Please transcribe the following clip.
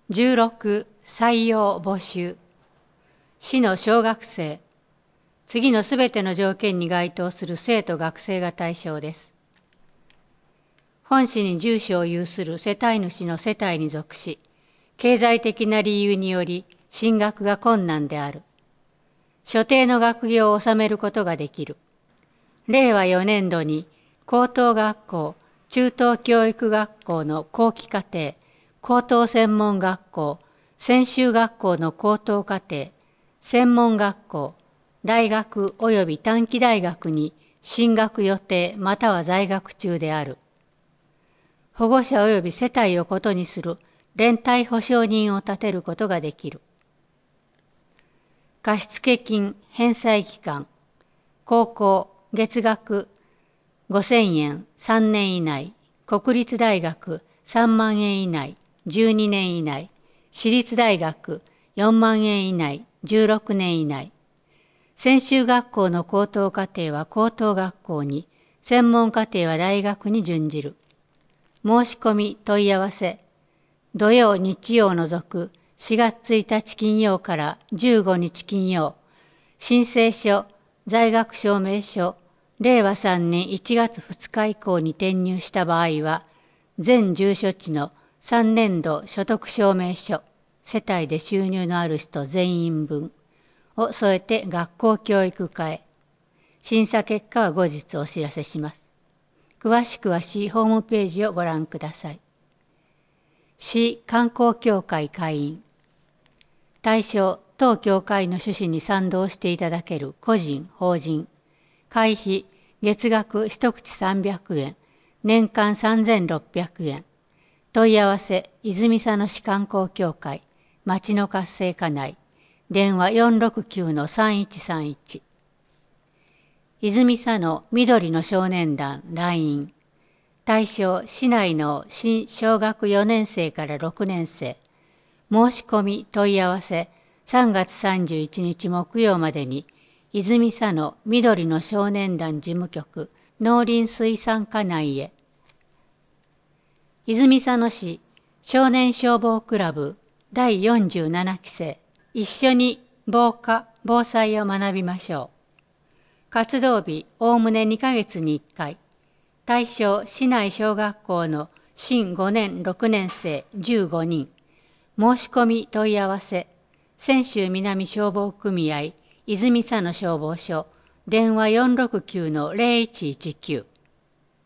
16採用募集。市の小学生。次のすべての条件に該当する生徒学生が対象です。本市に住所を有する世帯主の世帯に属し、経済的な理由により進学が困難である。所定の学業を収めることができる。令和4年度に高等学校、中等教育学校の後期課程、高等専門学校、専修学校の高等課程、専門学校、大学及び短期大学に進学予定または在学中である。保護者及び世帯をことにする連帯保証人を立てることができる。貸付金返済期間、高校月額5000円3年以内、国立大学3万円以内12年以内、私立大学4万円以内16年以内、専修学校の高等課程は高等学校に、専門課程は大学に準じる。申し込み問い合わせ、土曜日曜を除く4月1日金曜から15日金曜、申請書、在学証明書、令和3年1月2日以降に転入した場合は、全住所地の3年度所得証明書、世帯で収入のある人全員分を添えて学校教育課へ。審査結果は後日お知らせします。詳しくは市ホームページをご覧ください。市観光協会会員。対象、当協会の趣旨に賛同していただける個人、法人。会費、月額一口300円、年間3600円。問い合わせ、泉佐野市観光協会、町の活性化内、電話 469-3131。泉佐野緑の少年団 LINE。対象、市内の新小学4年生から6年生。申し込み問い合わせ、3月31日木曜までに、泉佐野緑の少年団事務局、農林水産課内へ。泉佐野市少年消防クラブ第47期生、一緒に防火・防災を学びましょう。活動日、おおむね2ヶ月に1回。対象、市内小学校の新5年6年生15人。申し込み問い合わせ、泉州南消防組合、泉佐野消防署、電話 469-0119。